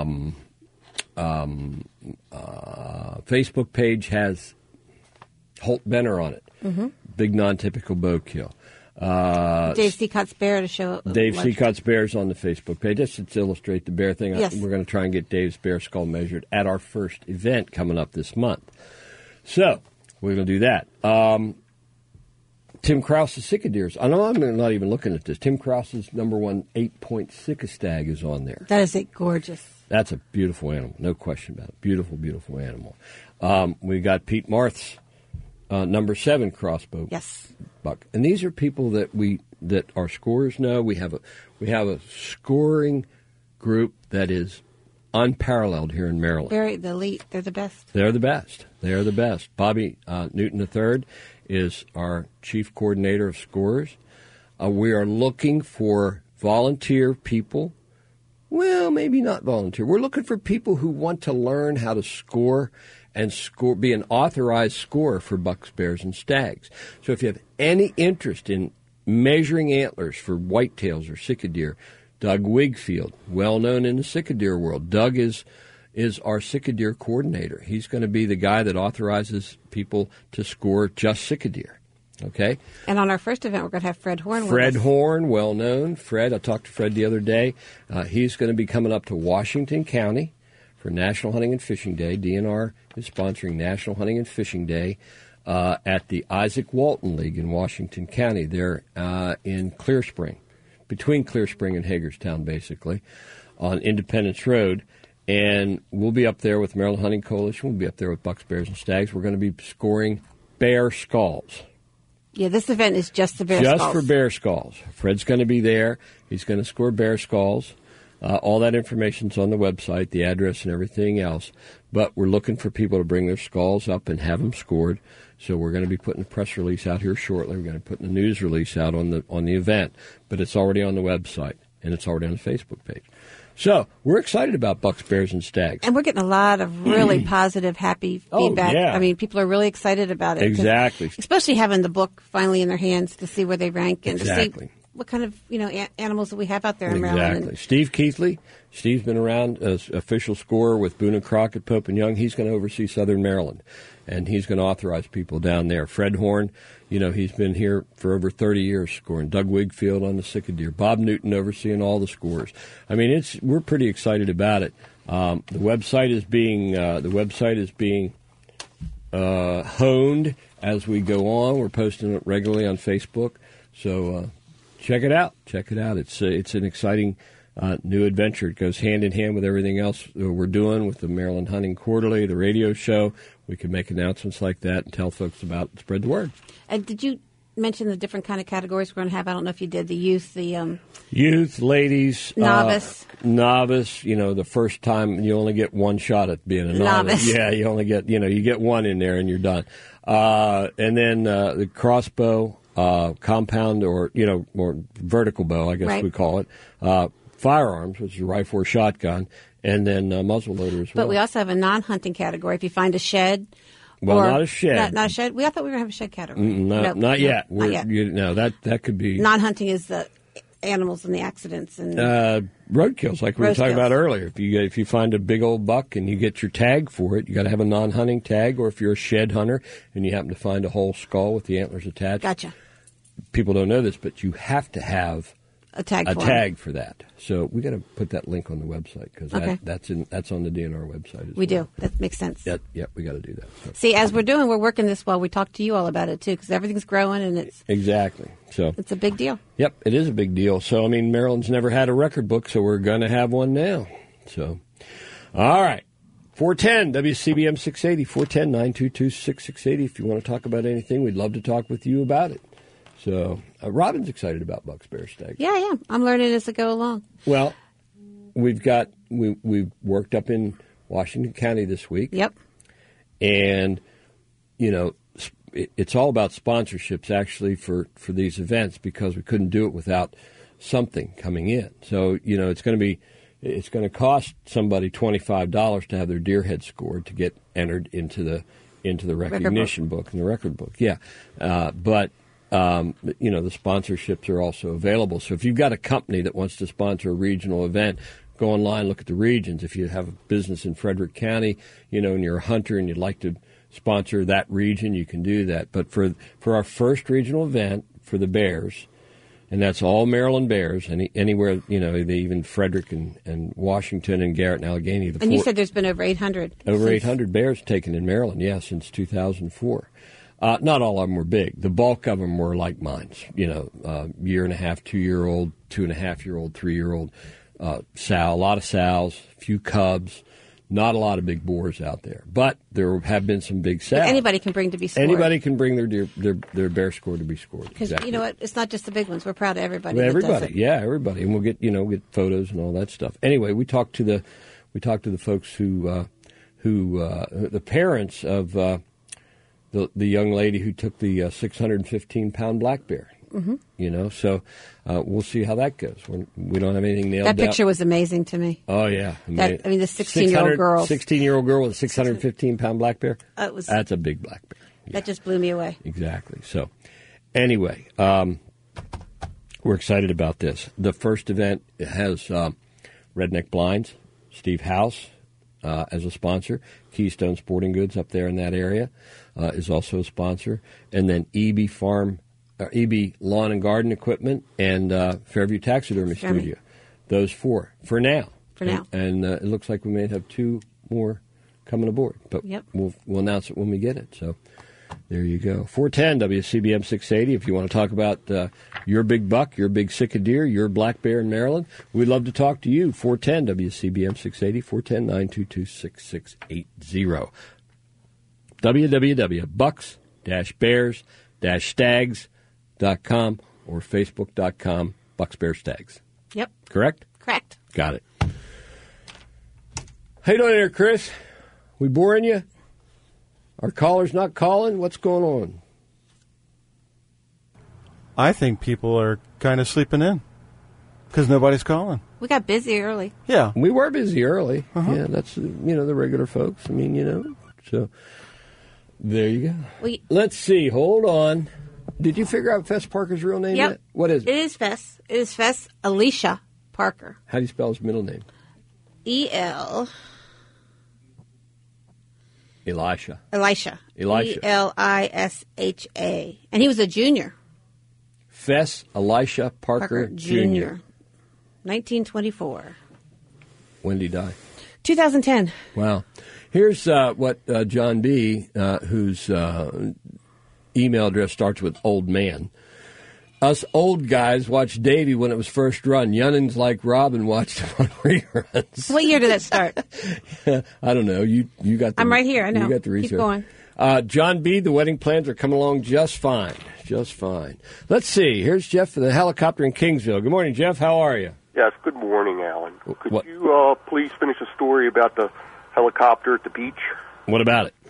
Speaker 2: Facebook page has Holt Benner on it. Mm-hmm. Big non-typical bow kill.
Speaker 4: Dave Seacott's bear to show.
Speaker 2: Dave Seacott's bear's on the Facebook page. Just to illustrate the bear thing.
Speaker 4: Yes.
Speaker 2: We're going to try and get Dave's bear skull measured at our first event coming up this month. So we're going to do that. Tim Krause's Sicadeers. I know I'm not even looking at this. Tim Krause's number 1 8-point Sikastag is on there.
Speaker 4: That is gorgeous.
Speaker 2: That's a beautiful animal, no question about it. Beautiful, beautiful animal. We got Pete Marth's number 7 crossbow buck, and these are people that our scorers know. We have a scoring group that is unparalleled here in Maryland.
Speaker 4: Very the elite. They're the best.
Speaker 2: They're the best. They are the best. Bobby Newton III is our chief coordinator of scorers. We are looking for volunteer people. Well, maybe not volunteer. We're looking for people who want to learn how to score and be an authorized scorer for bucks, bears, and stags. So if you have any interest in measuring antlers for whitetails or Sicadeer, Doug Wigfield, well known in the Sicadeer world. Doug is our Sicadeer coordinator. He's going to be the guy that authorizes people to score just Sicadeer. Okay?
Speaker 4: And on our first event, we're going to have Fred Horn with us.
Speaker 2: Fred Horn, well known. Fred, I talked to Fred the other day. He's going to be coming up to Washington County for National Hunting and Fishing Day. DNR is sponsoring National Hunting and Fishing Day at the Isaac Walton League in Washington County. They're in Clear Spring, between Clear Spring and Hagerstown, basically, on Independence Road. And we'll be up there with Maryland Hunting Coalition. We'll be up there with bucks, bears, and stags. We're going to be scoring bear skulls.
Speaker 4: Yeah, this event is just the bear skulls.
Speaker 2: Just for bear skulls. Fred's going to be there. He's going to score bear skulls. All that information's on the website, the address and everything else. But we're looking for people to bring their skulls up and have them scored. So we're going to be putting a press release out here shortly. We're going to put a news release out on the event. But it's already on the website, and it's already on the Facebook page. So we're excited about bucks, bears, and stags.
Speaker 4: And we're getting a lot of really positive, happy feedback.
Speaker 2: Yeah.
Speaker 4: I mean, people are really excited about it.
Speaker 2: Exactly.
Speaker 4: Especially having the book finally in their hands to see where they rank and to
Speaker 2: Exactly.
Speaker 4: see what kind of animals that we have out there in Maryland.
Speaker 2: Exactly. Steve Keithley. Steve's been around as official scorer with Boone and Crockett, Pope and Young. He's going to oversee Southern Maryland, and he's going to authorize people down there. Fred Horn, he's been here for over 30 years scoring. Doug Wigfield on the Sicadeer. Bob Newton overseeing all the scores. I mean, we're pretty excited about it. The website is being honed as we go on. We're posting it regularly on Facebook, so check it out. Check it out. It's an exciting new adventure. It goes hand in hand with everything else we're doing with the Maryland Hunting Quarterly, the radio show. We can make announcements like that and tell folks about it, spread the word.
Speaker 4: And did you mention the different kind of categories we're going to have? I don't know if you did. The youth, the
Speaker 2: youth, ladies,
Speaker 4: novice.
Speaker 2: Novice. The first time you only get one shot at being a novice. Yeah, you only get you get one in there and you're done. And then the crossbow, compound or vertical bow, I guess we call it. Firearms, which is a rifle or shotgun, and then muzzle loader as well.
Speaker 4: But we also have a non-hunting category. If you find a shed.
Speaker 2: Well, not a shed.
Speaker 4: Not a shed. I thought we were going to have a shed category.
Speaker 2: Not yet.
Speaker 4: Not yet.
Speaker 2: That could be.
Speaker 4: Non-hunting is the animals and the accidents and
Speaker 2: roadkills, like we were talking about earlier. If you find a big old buck and you get your tag for it, you got to have a non-hunting tag. Or if you're a shed hunter and you happen to find a whole skull with the antlers attached.
Speaker 4: Gotcha.
Speaker 2: People don't know this, but you have to have
Speaker 4: a tag
Speaker 2: for that. So we got to put that link on the website because that's on the DNR website.
Speaker 4: We do. That makes sense.
Speaker 2: Yeah, we got to do that. So.
Speaker 4: See, as we're working this while we talk to you all about it too, because everything's growing and it's
Speaker 2: exactly so.
Speaker 4: It's a big deal.
Speaker 2: Yep, it is a big deal. So I mean, Maryland's never had a record book, so we're going to have one now. So, all right. 410 WCBM 680 410-922-6680. If you want to talk about anything, we'd love to talk with you about it. So, Robin's excited about bucks, bears, stags.
Speaker 4: Yeah, I am. I'm learning as I go along.
Speaker 2: Well, we've worked up in Washington County this week.
Speaker 4: Yep.
Speaker 2: And, it's all about sponsorships, actually, for these events because we couldn't do it without something coming in. So, it's going to cost somebody $25 to have their deer head scored to get entered into the recognition book and the record book. Yeah. But the sponsorships are also available. So if you've got a company that wants to sponsor a regional event, go online, look at the regions. If you have a business in Frederick County, and you're a hunter and you'd like to sponsor that region, you can do that. But for our first regional event for the Bears, and that's all Maryland Bears, anywhere, even Frederick and Washington and Garrett and Allegheny.
Speaker 4: And you said there's been over 800.
Speaker 2: Over 800 bears taken in Maryland, since 2004. Not all of them were big. The bulk of them were like mines, year and a half, 2-year-old, 2.5-year-old, 3-year-old sow, a lot of sows, a few cubs, not a lot of big boars out there. But there have been some big sows.
Speaker 4: But anybody can bring to be scored.
Speaker 2: Anybody can bring their bear score to be scored.
Speaker 4: Because
Speaker 2: exactly.
Speaker 4: you know what? It's not just the big ones. We're proud of everybody.
Speaker 2: Well,
Speaker 4: that does it.
Speaker 2: everybody, and we'll get photos and all that stuff. Anyway, we talked to the folks who the parents of the young lady who took the 615-pound black bear.
Speaker 4: Mm-hmm.
Speaker 2: So we'll see how that goes. We don't have anything nailed down.
Speaker 4: That picture was amazing to me.
Speaker 2: Oh, yeah.
Speaker 4: The 16-year-old girl.
Speaker 2: 16-year-old girl with a 615-pound black bear?
Speaker 4: That's
Speaker 2: a big black bear. Yeah.
Speaker 4: That just blew me away.
Speaker 2: Exactly. So, anyway, we're excited about this. The first event has Redneck Blinds, Steve House as a sponsor. Keystone Sporting Goods up there in that area is also a sponsor. And then EB Lawn and Garden Equipment and Fairview Taxidermy Studio. Those 4 for now. And it looks like we may have 2 more coming aboard. But we'll announce it when we get it. So there you go. 410 WCBM 680. If you want to talk about your big buck, your big sick of deer, your black bear in Maryland, we'd love to talk to you. 410 WCBM 680, 410-922-6680. www.bucks-bears-stags.com or facebook.com bucksbearstags.
Speaker 4: Yep.
Speaker 2: Correct?
Speaker 4: Correct.
Speaker 2: Got it. How you doing there, Chris? We boring you? Our caller's not calling? What's going on?
Speaker 10: I think people are kind of sleeping in because nobody's calling.
Speaker 4: We got busy early.
Speaker 10: Yeah.
Speaker 2: We were busy early. Yeah, that's, the regular folks. I mean, so there you go. Let's see. Hold on. Did you figure out Fess Parker's real name yet? What is it?
Speaker 4: It is Fess. It is Fess Elisha Parker.
Speaker 2: How do you spell his middle name?
Speaker 4: Elisha.
Speaker 2: Elisha.
Speaker 4: Elisha. And he was a junior.
Speaker 2: Fess Elisha Parker Jr.
Speaker 4: 1924.
Speaker 2: When did he die?
Speaker 4: 2010.
Speaker 2: Wow. Here's what John B., whose email address starts with old man. Us old guys watched Davy when it was first run. Youngins like Robin watched it on reruns.
Speaker 4: What year did that start?
Speaker 2: I don't know. You got the,
Speaker 4: I'm right here. I know.
Speaker 2: You got the research.
Speaker 4: Keep going.
Speaker 2: John B., the wedding plans are coming along just fine. Just fine. Let's see. Here's Jeff for the helicopter in Kingsville. Good morning, Jeff. How are you?
Speaker 11: Yes, good morning, Alan. Could you please finish a story about the helicopter at the beach?
Speaker 2: What about it?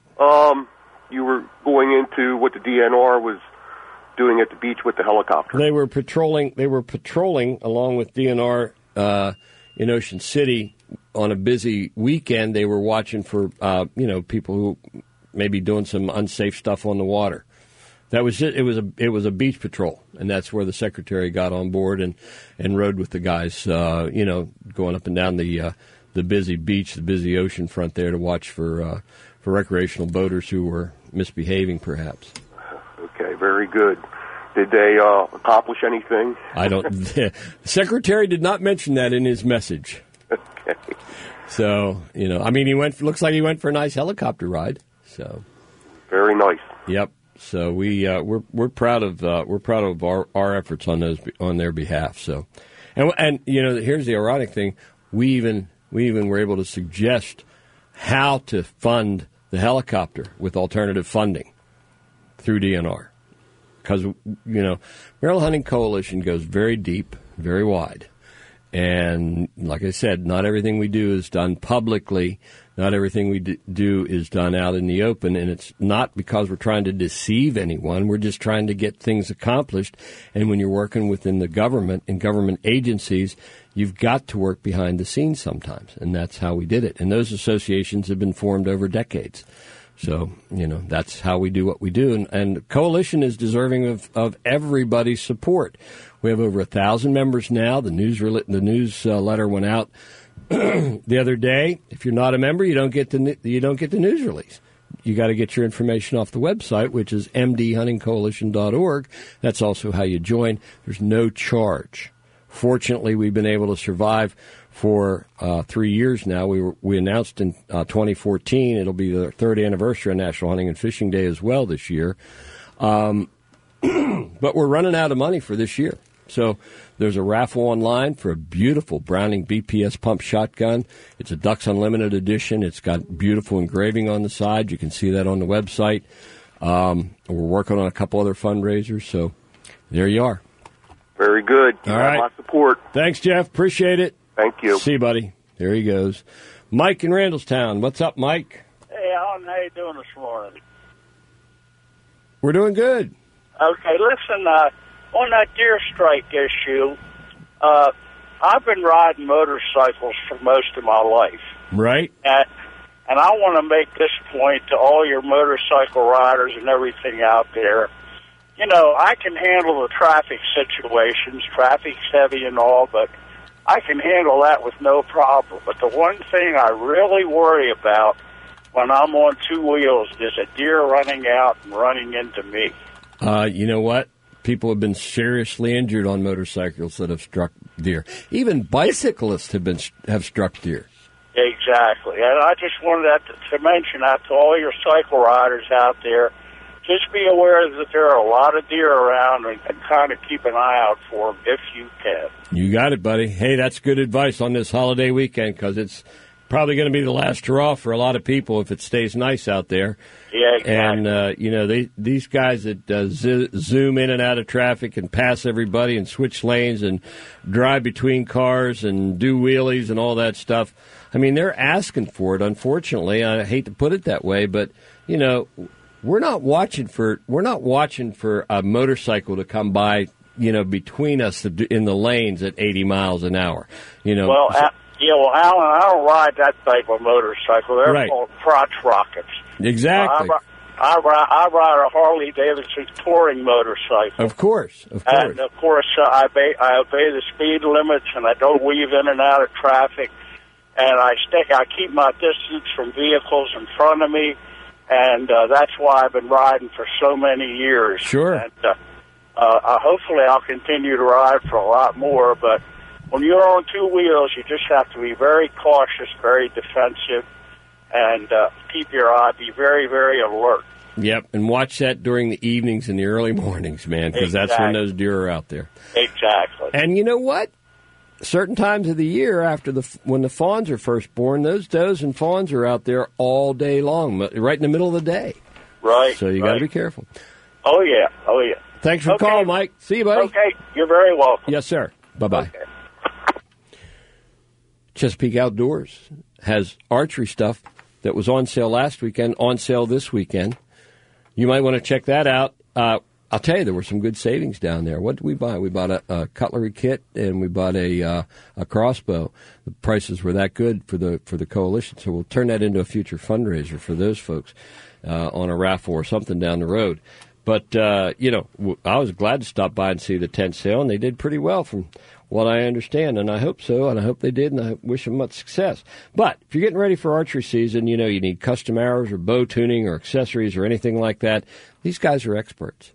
Speaker 11: You were going into what the DNR was doing at the beach with the helicopter.
Speaker 2: They were patrolling along with DNR in Ocean City on a busy weekend. They were watching for people who may be doing some unsafe stuff on the water. That was it. It was a beach patrol, and that's where the secretary got on board and rode with the guys. Going up and down the busy beach, the busy ocean front there to watch for recreational boaters who were misbehaving, perhaps.
Speaker 11: Okay, very good. Did they accomplish anything?
Speaker 2: I don't. The secretary did not mention that in his message.
Speaker 11: Okay.
Speaker 2: So he went. Looks like he went for a nice helicopter ride. So
Speaker 11: very nice.
Speaker 2: Yep. So we're proud of our efforts on their behalf. So, and here's the ironic thing: we even were able to suggest how to fund the helicopter with alternative funding through DNR. Because, Maryland Hunting Coalition goes very deep, very wide. And like I said, not everything we do is done publicly. Not everything we do is done out in the open. And it's not because we're trying to deceive anyone. We're just trying to get things accomplished. And when you're working within the government and government agencies, you've got to work behind the scenes sometimes. And that's how we did it. And those associations have been formed over decades. So, that's how we do what we do. And the coalition is deserving of everybody's support. We have over 1,000 members now. The newsletter went out the other day. If you're not a member, you don't get the news release. You got to get your information off the website, which is mdhuntingcoalition.org. That's also how you join. There's no charge. Fortunately, we've been able to survive for 3 years now. We announced in 2014 it'll be the third anniversary of National Hunting and Fishing Day as well this year. But we're running out of money for this year. So there's a raffle online for a beautiful Browning BPS pump shotgun. It's a Ducks Unlimited edition. It's got beautiful engraving on the side. You can see that on the website. We're working on a couple other fundraisers, so there you are.
Speaker 11: Very good.
Speaker 2: All right.
Speaker 11: My support.
Speaker 2: Thanks, Jeff. Appreciate it.
Speaker 11: Thank you.
Speaker 2: See you, buddy. There he goes. Mike in Randallstown. What's up, Mike?
Speaker 12: Hey, Alan, how you doing this morning?
Speaker 2: We're doing good.
Speaker 12: Okay, listen, on that deer strike issue, I've been riding motorcycles for most of my life.
Speaker 2: Right.
Speaker 12: And I want to make this point to all your motorcycle riders and everything out there. You know, I can handle the traffic situations. Traffic's heavy and all, but I can handle that with no problem. But the one thing I really worry about when I'm on two wheels is a deer running out and running into me.
Speaker 2: You know what? People have been seriously injured on motorcycles that have struck deer. Even bicyclists have struck deer.
Speaker 12: Exactly. And I just wanted to mention that to all your cycle riders out there. Just be aware that there are a lot of deer around and kind of keep an eye out for them if you can.
Speaker 2: You got it, buddy. Hey, that's good advice on this holiday weekend because it's probably going to be the last hurrah for a lot of people if it stays nice out there.
Speaker 12: Yeah, exactly.
Speaker 2: And, you know, these guys that zoom in and out of traffic and pass everybody and switch lanes and drive between cars and do wheelies and all that stuff, I mean, they're asking for it, unfortunately. I hate to put it that way, but, you know, we're not watching for a motorcycle to come by, you know, between us in the lanes at 80 miles an hour. You know.
Speaker 12: Well, Alan, I don't ride that type of motorcycle. They're called crotch rockets.
Speaker 2: Exactly.
Speaker 12: I ride a Harley Davidson touring motorcycle.
Speaker 2: Of course.
Speaker 12: And of course, I obey the speed limits, and I don't weave in and out of traffic. And I keep my distance from vehicles in front of me. And that's why I've been riding for so many years.
Speaker 2: Sure.
Speaker 12: And hopefully I'll continue to ride for a lot more. But when you're on two wheels, you just have to be very cautious, very defensive, and keep your eye, be very, very alert.
Speaker 2: Yep, and watch that during the evenings and the early mornings, man, because that's when those deer are out there.
Speaker 12: Exactly.
Speaker 2: And you know what? Certain times of the year when the fawns are first born, those does and fawns are out there all day long, right in the middle of the day.
Speaker 12: Right.
Speaker 2: So you got to be careful.
Speaker 12: Oh, yeah.
Speaker 2: Thanks for calling, Mike. See you, buddy.
Speaker 12: Okay, you're very welcome.
Speaker 2: Yes, sir. Bye-bye. Okay. Chesapeake Outdoors has archery stuff that was on sale last weekend, on sale this weekend. You might want to check that out. I'll tell you, there were some good savings down there. What did we buy? We bought a cutlery kit and we bought a crossbow. The prices were that good for the coalition, so we'll turn that into a future fundraiser for those folks on a raffle or something down the road. But you know, I was glad to stop by and see the tent sale, and they did pretty well from what I understand, and I hope so, and I hope they did, and I wish them much success. But if you're getting ready for archery season, you know you need custom arrows or bow tuning or accessories or anything like that. These guys are experts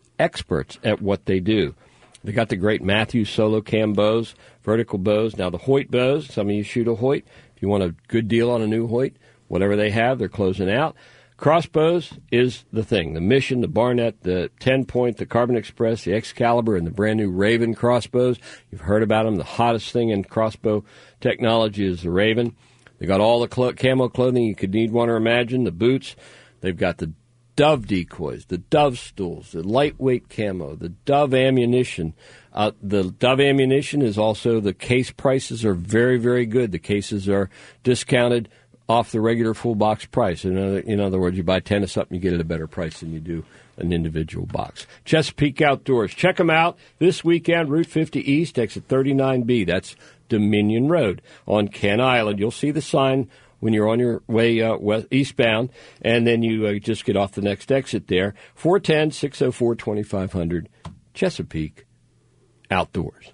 Speaker 2: at what they do. They got the great Matthews solo cam bows, vertical bows. Now the Hoyt bows, some of you shoot a Hoyt. If you want a good deal on a new Hoyt, whatever they have, they're closing out. Crossbows is the thing. The Mission, the Barnett, the 10-point, the Carbon Express, the Excalibur, and the brand new Raven crossbows. You've heard about them. The hottest thing in crossbow technology is the Raven. They got all the camo clothing you could need, want, or imagine. The boots. They've got the Dove decoys, the Dove stools, the lightweight camo, the Dove ammunition. The Dove ammunition is also, the case prices are very, very good. The cases are discounted off the regular full box price. In other words, you buy 10 of something, you get it at a better price than you do an individual box. Chesapeake Outdoors. Check them out this weekend, Route 50 East, exit 39B. That's Dominion Road on Kent Island. You'll see the sign when you're on your way eastbound, and then you just get off the next exit there. 410-604-2500, Chesapeake Outdoors.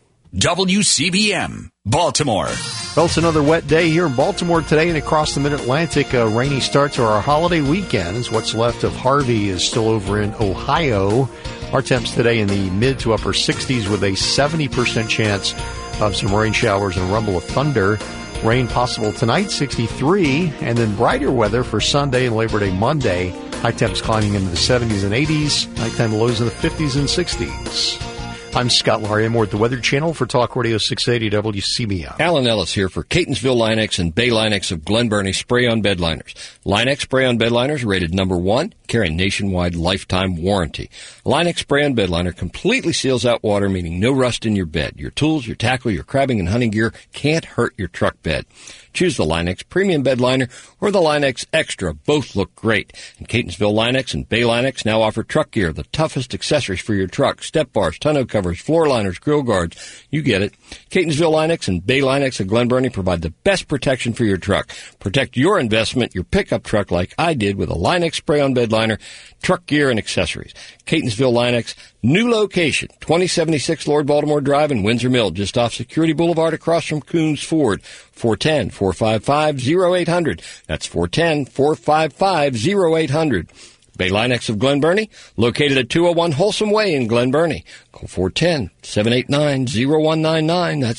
Speaker 13: WCBM, Baltimore.
Speaker 14: Well, it's another wet day here in Baltimore today and across the Mid-Atlantic. A rainy start to our holiday weekends. What's left of Harvey is still over in Ohio. Our temps today in the mid to upper 60s with a 70% chance of some rain showers and rumble of thunder. Rain possible tonight, 63, and then brighter weather for Sunday and Labor Day Monday. High temps climbing into the 70s and 80s, nighttime lows in the 50s and 60s. I'm Scott Laria, more at the Weather Channel for Talk Radio 680 WCBM.
Speaker 7: Alan Ellis here for Catonsville Line-X and Bay Line-X of Glen Burnie Spray-On Bed Liners. Line-X Spray-On Bed Liners rated number 1, carry a nationwide lifetime warranty. Line-X Spray-On Bed Liner completely seals out water, meaning no rust in your bed. Your tools, your tackle, your crabbing and hunting gear can't hurt your truck bed. Choose the Line-X Premium Bed Liner or the Line-X Extra. Both look great. And Catonsville Line-X and Bay Line-X now offer truck gear, the toughest accessories for your truck. Step bars, tonneau covers, floor liners, grill guards. You get it. Catonsville Line-X and Bay Line-X of Glen Burnie provide the best protection for your truck. Protect your investment, your pickup truck, like I did with a Line-X Spray-On Bed Liner, truck gear, and accessories. Catonsville Line-X, new location, 2076 Lord Baltimore Drive in Windsor Mill, just off Security Boulevard across from Coons Ford. 410-455-0800. That's 410-455-0800. Bay Line-X of Glen Burnie, located at 201 Wholesome Way in Glen Burnie. Call 410-789-0199. That's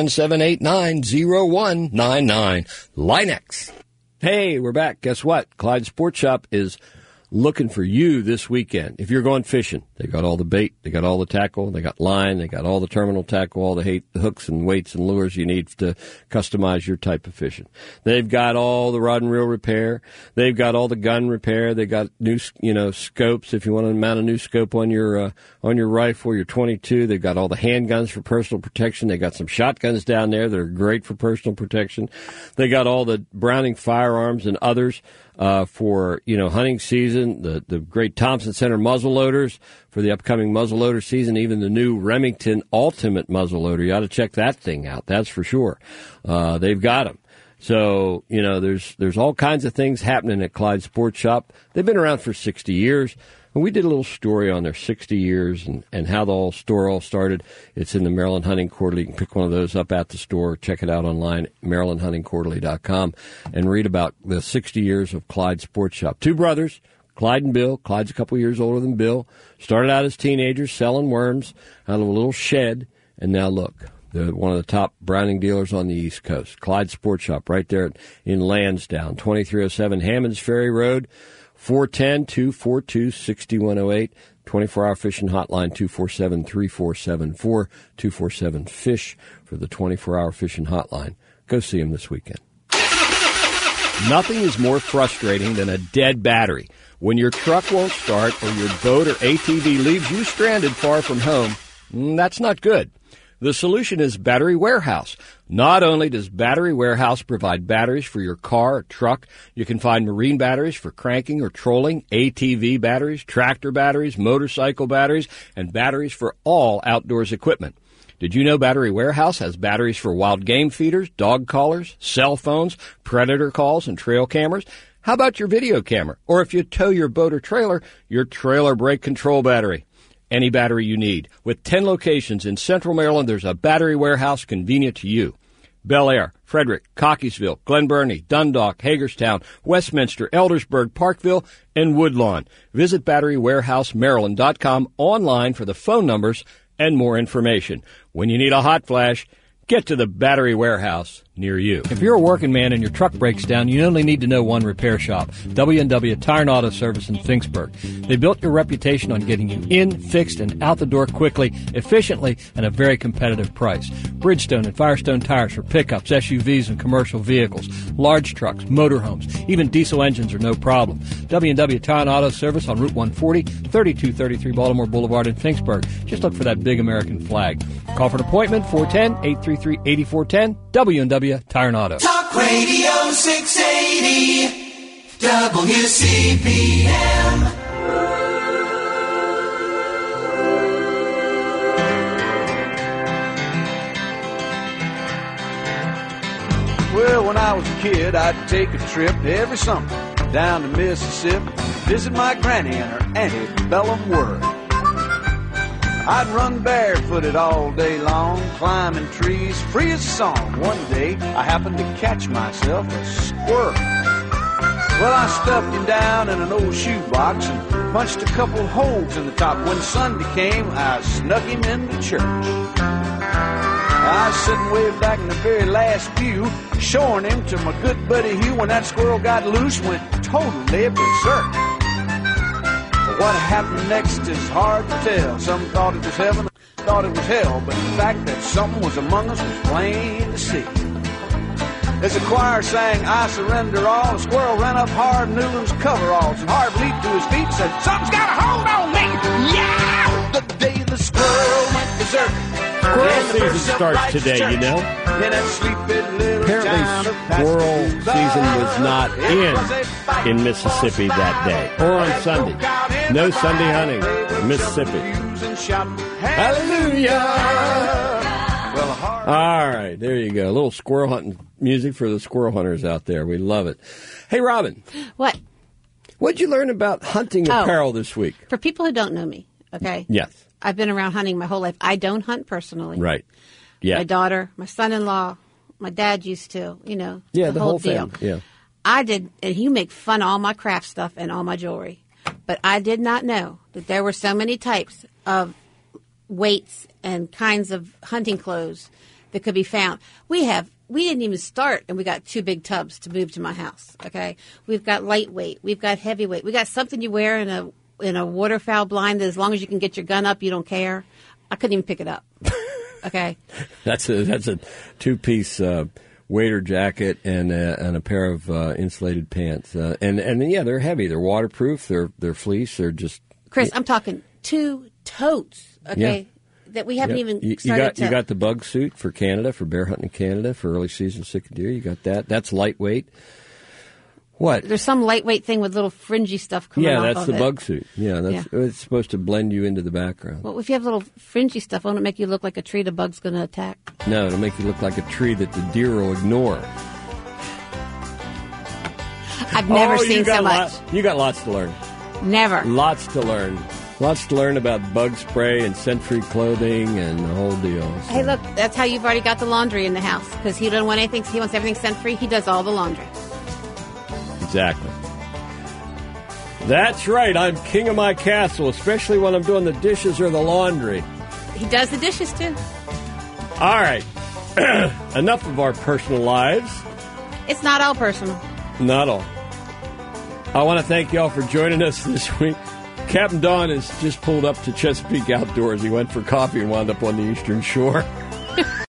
Speaker 7: 410-789-0199. Line-X.
Speaker 2: Hey, we're back. Guess what? Clyde Sports Shop is looking for you this weekend. If you're going fishing, they got all the bait, they got all the tackle, they got line, they got all the terminal tackle, all the hooks and weights and lures you need to customize your type of fishing. They've got all the rod and reel repair. They've got all the gun repair. They got new, scopes. If you want to mount a new scope on your rifle, your .22, they've got all the handguns for personal protection. They got some shotguns down there that are great for personal protection. They got all the Browning firearms and others for hunting season. The great Thompson Center muzzle loaders for the upcoming muzzle loader season. Even the new Remington Ultimate muzzle loader. You ought to check that thing out. That's for sure. They've got them. So there's all kinds of things happening at Clyde Sports Shop. They've been around for 60 years. And we did a little story on their 60 years and how the store all started. It's in the Maryland Hunting Quarterly. You can pick one of those up at the store. Check it out online, MarylandHuntingQuarterly.com, and read about the 60 years of Clyde Sports Shop. Two brothers, Clyde and Bill. Clyde's a couple years older than Bill. Started out as teenagers selling worms out of a little shed, and now look. They're one of the top Browning dealers on the East Coast. Clyde Sports Shop right there in Lansdowne, 2307 Hammonds Ferry Road. 410-242-6108, 24-hour fishing hotline, 247-3474, 247-FISH for the 24-hour fishing hotline. Go see them this weekend. Nothing is more frustrating than a dead battery. When your truck won't start or your boat or ATV leaves you stranded far from home, that's not good. The solution is Battery Warehouse. Not only does Battery Warehouse provide batteries for your car or truck, you can find marine batteries for cranking or trolling, ATV batteries, tractor batteries, motorcycle batteries, and batteries for all outdoors equipment. Did you know Battery Warehouse has batteries for wild game feeders, dog collars, cell phones, predator calls, and trail cameras? How about your video camera? Or if you tow your boat or trailer, your trailer brake control battery. Any battery you need. With 10 locations in Central Maryland, there's a Battery Warehouse convenient to you. Bel Air, Frederick, Cockeysville, Glen Burnie, Dundalk, Hagerstown, Westminster, Eldersburg, Parkville, and Woodlawn. Visit BatteryWarehouseMaryland.com online for the phone numbers and more information. When you need a hot flash, get to the Battery Warehouse near you. If you're a working man and your truck breaks down, you only need to know one repair shop, W&W Tire and Auto Service in Finksburg. They built your reputation on getting you in, fixed, and out the door quickly, efficiently, and a very competitive price. Bridgestone and Firestone tires for pickups, SUVs, and commercial vehicles, large trucks, motorhomes, even diesel engines are no problem. W&W Tire and Auto Service on Route 140, 3233 Baltimore Boulevard in Finksburg. Just look for that big American flag. Call for an appointment, 410-833-8410, W&W Tire and Auto.
Speaker 8: Talk Radio 680 WCBM.
Speaker 13: Well, when I was a kid, I'd take a trip every summer down to Mississippi, visit my granny and her antebellum world. I'd run barefooted all day long, climbing trees, free as a song. One day, I happened to catch myself a squirrel. Well, I stuffed him down in an old shoebox and punched a couple holes in the top. When Sunday came, I snuck him into church. I was sitting way back in the very last pew, showing him to my good buddy Hugh when that squirrel got loose, went totally berserk. What happened next is hard to tell. Some thought it was heaven, thought it was hell, but the fact that something was among us was plain to see. As the choir sang, I surrender all, the squirrel ran up hard in Newland's coveralls, and Harv leaped to his feet and said, something's got a hold on me! Yeah! The day the squirrel went berserk.
Speaker 2: Squirrel season starts today, you know. Apparently, squirrel season was not in Mississippi that day, or on Sunday. No Sunday hunting in Mississippi. Hallelujah! All right, there you go. A little squirrel hunting music for the squirrel hunters out there. We love it. Hey, Robin.
Speaker 4: What?
Speaker 2: What'd you learn about hunting apparel this week?
Speaker 4: For people who don't know me, okay?
Speaker 2: Yes.
Speaker 4: I've been around hunting my whole life. I don't hunt personally.
Speaker 2: Right. Yeah.
Speaker 4: My daughter, my son-in-law, my dad used to, you know.
Speaker 2: Yeah, the whole
Speaker 4: deal.
Speaker 2: family. Yeah.
Speaker 4: I did, and you make fun of all my craft stuff and all my jewelry. But I did not know that there were so many types of weights and kinds of hunting clothes that could be found. We didn't even start, and we got 2 big tubs to move to my house, okay? We've got lightweight. We've got heavyweight. We got something you wear in a waterfowl blind that as long as you can get your gun up, you don't care. I couldn't even pick it up. Okay. That's
Speaker 2: a 2-piece wader jacket and a pair of insulated pants. And yeah, they're heavy. They're waterproof. They're fleece. They're just
Speaker 4: Chris, I'm talking 2 totes, okay? Yeah. That we haven't even started
Speaker 2: You got the bug suit for Canada, for bear hunting in Canada, for early season sick deer. You got that. That's lightweight. What?
Speaker 4: There's some lightweight thing with little fringy stuff coming off of it.
Speaker 2: Yeah, that's the bug suit. Yeah, it's supposed to blend you into the background.
Speaker 4: Well, if you have little fringy stuff, won't it make you look like a tree the bug's going to attack?
Speaker 2: No, it'll make you look like a tree that the deer will ignore.
Speaker 4: I've never seen so much.
Speaker 2: You got lots to learn.
Speaker 4: Never.
Speaker 2: Lots to learn. Lots to learn about bug spray and scent-free clothing and the whole deal. So.
Speaker 4: Hey, look, that's how you've already got the laundry in the house, because he doesn't want anything. He wants everything scent-free. He does all the laundry.
Speaker 2: Exactly. That's right. I'm king of my castle, especially when I'm doing the dishes or the laundry.
Speaker 4: He does the dishes, too.
Speaker 2: All right. Enough of our personal lives.
Speaker 4: It's not all personal.
Speaker 2: Not all. I want to thank you all for joining us this week. Captain Don has just pulled up to Chesapeake Outdoors. He went for coffee and wound up on the Eastern Shore.